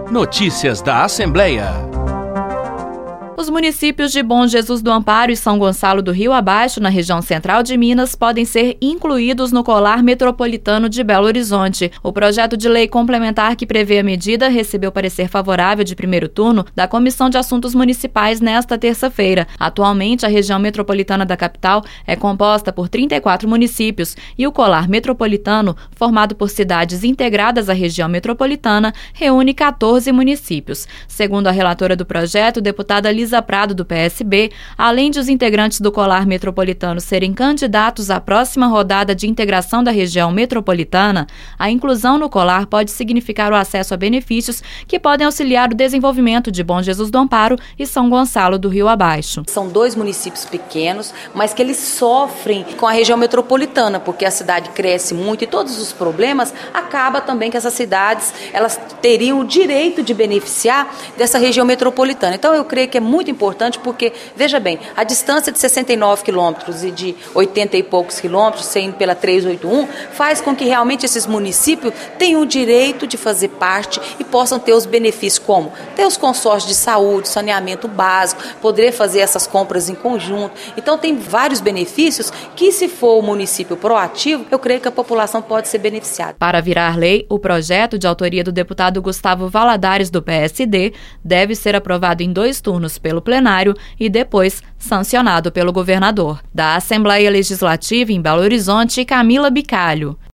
Notícias da Assembleia. Os municípios de Bom Jesus do Amparo e São Gonçalo do Rio Abaixo, na região central de Minas, podem ser incluídos no Colar Metropolitano de Belo Horizonte. O projeto de lei complementar que prevê a medida recebeu parecer favorável de primeiro turno da Comissão de Assuntos Municipais nesta terça-feira. Atualmente, a região metropolitana da capital é composta por 34 municípios e o Colar Metropolitano, formado por cidades integradas à região metropolitana, reúne 14 municípios. Segundo a relatora do projeto, deputada Lisa Prado, do PSB, além de os integrantes do Colar Metropolitano serem candidatos à próxima rodada de integração da região metropolitana, a inclusão no Colar pode significar o acesso a benefícios que podem auxiliar o desenvolvimento de Bom Jesus do Amparo e São Gonçalo do Rio Abaixo. São dois municípios pequenos, mas que eles sofrem com a região metropolitana, porque a cidade cresce muito e todos os problemas, acaba também que essas cidades elas teriam o direito de beneficiar dessa região metropolitana. Então eu creio que é muito importante porque, veja bem, a distância de 69 quilômetros e de 80 e poucos quilômetros, saindo pela 381, faz com que realmente esses municípios tenham o direito de fazer parte e possam ter os benefícios como ter os consórcios de saúde, saneamento básico, poder fazer essas compras em conjunto. Então tem vários benefícios que, se for o município proativo, eu creio que a população pode ser beneficiada. Para virar lei, o projeto, de autoria do deputado Gustavo Valadares, do PSD, deve ser aprovado em 2 turnos pelo plenário e depois sancionado pelo governador. Da Assembleia Legislativa em Belo Horizonte, Camila Bicalho.